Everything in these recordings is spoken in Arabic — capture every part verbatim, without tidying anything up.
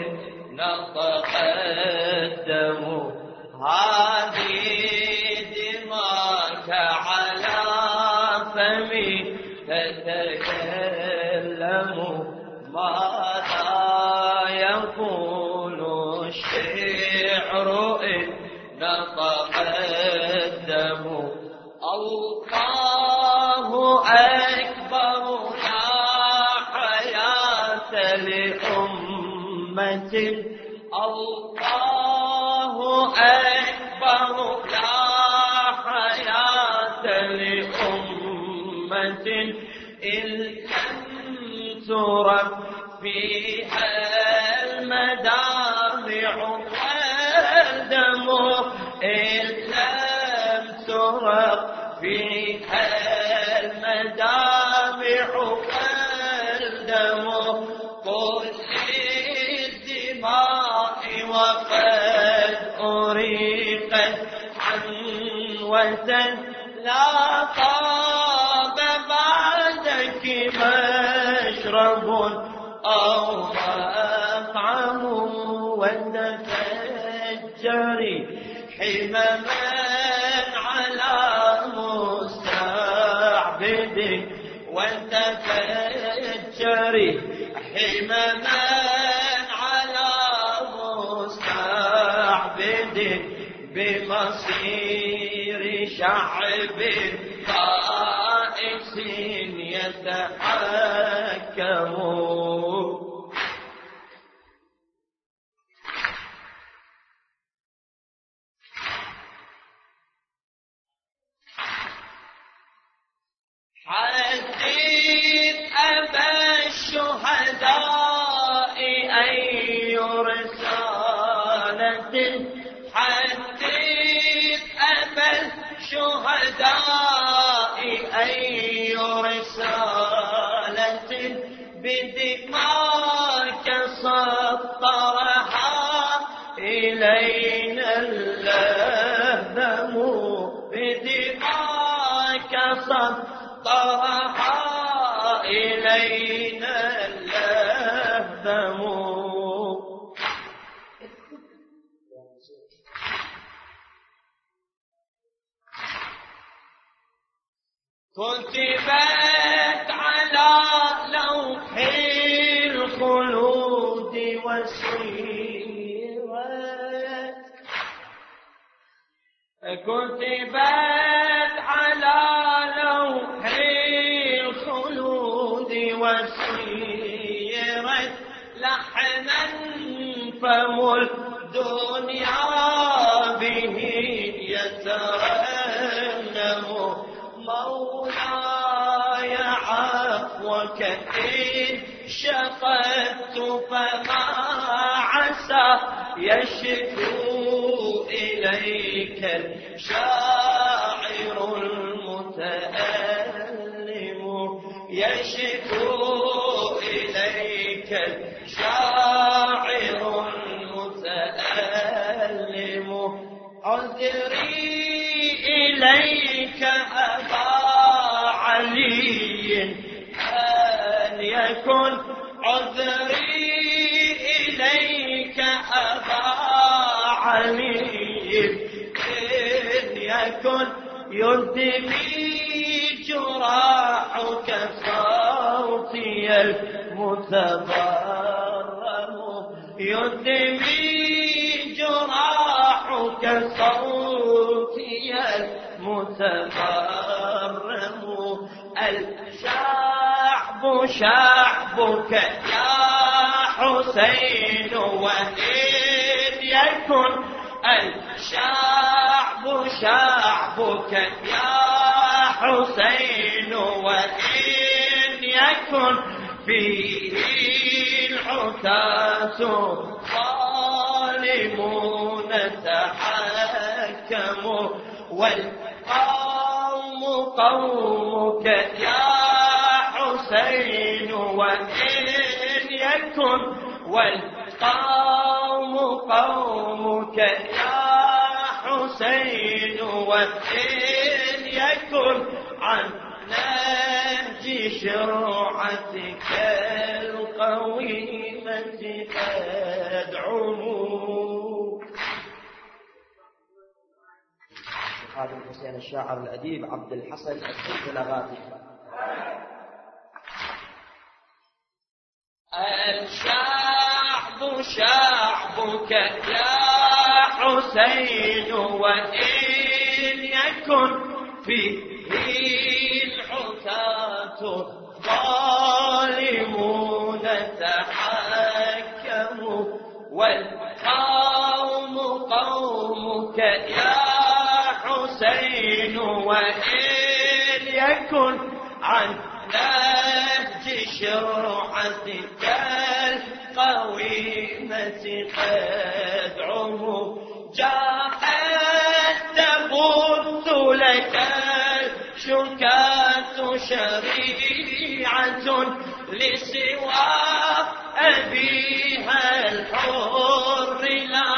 نطق الدم هذه دماك على فمي تتكلم ماذا يقول الشعر إن نطق الدم الله أكبر لا حياة لأمة الله أكبر لا حياة لأمة إن لم ترب فيها المدامع والدم إن لم ترب فيها المدامع والدم قل للدماء وقد أريقت عنوة لا طاب بعدك مشرب أو مطعم وتفجري حمما على مستعبد وتفجري حمما على مستعبد بمصير شعب طائس يتحكم حدث أبا الشهداء أي رسالة حدث أبا الشهداء أي رسالة بدماك سطرها إلينا اللهدم بدماك سطرها إلينا اللهدم كتبت على لوح الخلود وسيرت كتبت على لوح الخلود وسيرت لحنا فم الدنيا به يترنم مولاي عفوك إن شقدت فما عسى يشكو إليك الشاعر المتألم يشكو إليك الشاعر المتألم عذري إليك أبا علي أن يكن عذري إليك أبا علي إن يكن يلتمي جراحك صوتي المتضرم يلتمي جراحك صوتي المتضرم الشعب شعبك يا حسين وإن يكن الشعب شعبك يا حسين وإن يكن فيه العتاة ظالمون تحكموا والقوم قومك يا حسين وإن يكن والقوم قومك يا حسين وإن يكن عن نهج شرعتك القويمة تدعموا. هذا الحسين الشاعر الأديب عبد الحسن السلسلغاتي. الشعب شعبك يا حسين، وإن يكن فيه العتاة الظالمون تحكموا، والقوم قومك يا حسين، وإن يكن عن نهج شرعتك القويمة قدعه، جاءت تبث لك الشكاة شريعة لسوى أبيها الحر لا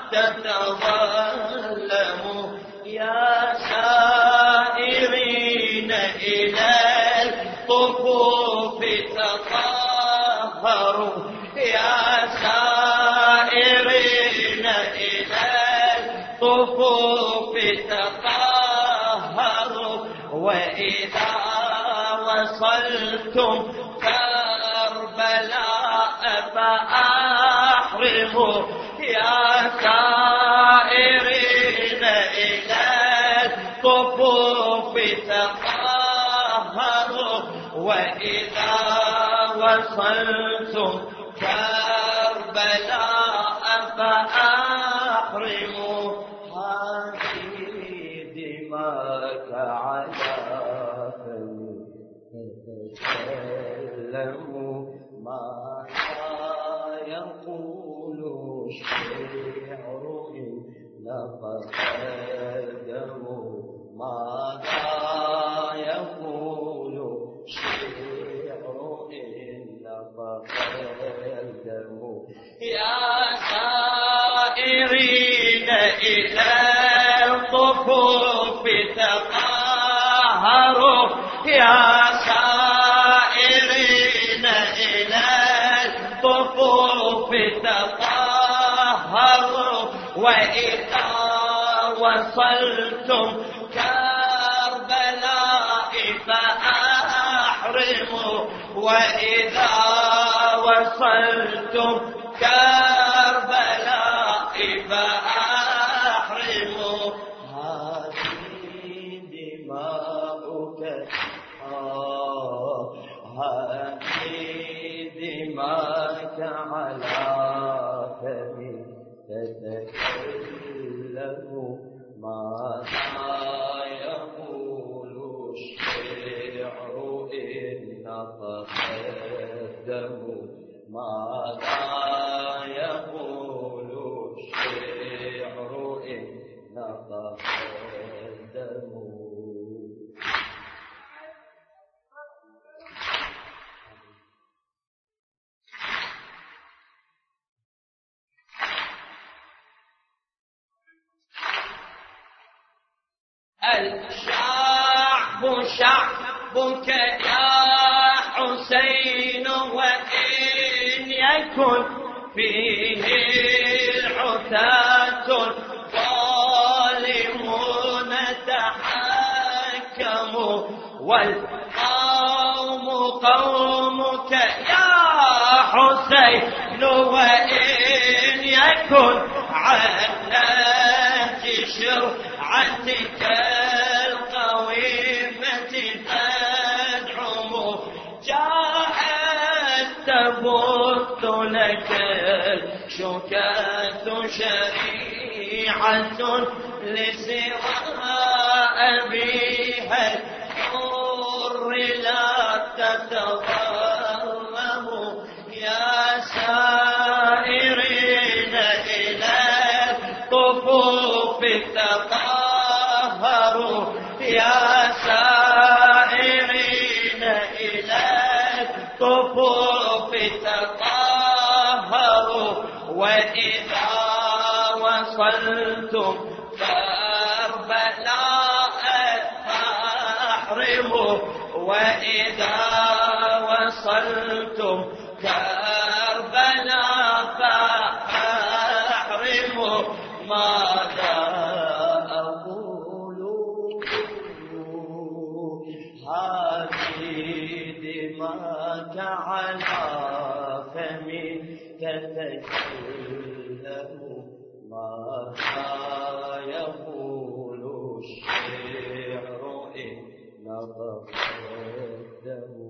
تتظلم. يا سائرين إلى الصفوف تطهروا، يا سائرين إلى الصفوف تطهروا، وإذا وصلتم كربلاء فأحرموا، يا سائرين إلى الصفوف تطهروا، وإذا وصلتم كربلاء فأحرموا. هذه دماءك على فمي تتكلم، ماذا يقول الشعر إن تقدم، ماذا يقول الشعر إن تقدم. يا سائرين إلى الصفوف تطهروا، يا سائرين إلى الصفوف تطهروا، وإذا وصلتم كربلاء فأحرموا، وإذا وصلتم كربلاء فأحرموا. هذه دماؤك آه هذه دماءك على فمي تتكلم، ماذا يقول الشعر إن تقدم، ماذا يقول الشعر إن تقدم. الشعب شعبك يا حسين، وإن يكن فيه العتاة الظالمون تحكموا، والقوم قومك يا حسين، وإن يكن عن نهج شرعتك القويمة تدعم، جاءت تبث لك الشكاة شريعة لسوى أبيها الحر لا تتظلم. يا سائرين إلى الصفوف تطهروا، يا سائرين إلى الصفوف تطهروا، وإذا وصلتم كربلاء فأحرموا، وإذا وصلتم كربلاء حبيبي دماك على فمي تتكلم ماذا يقول الشعر إن نطق الدم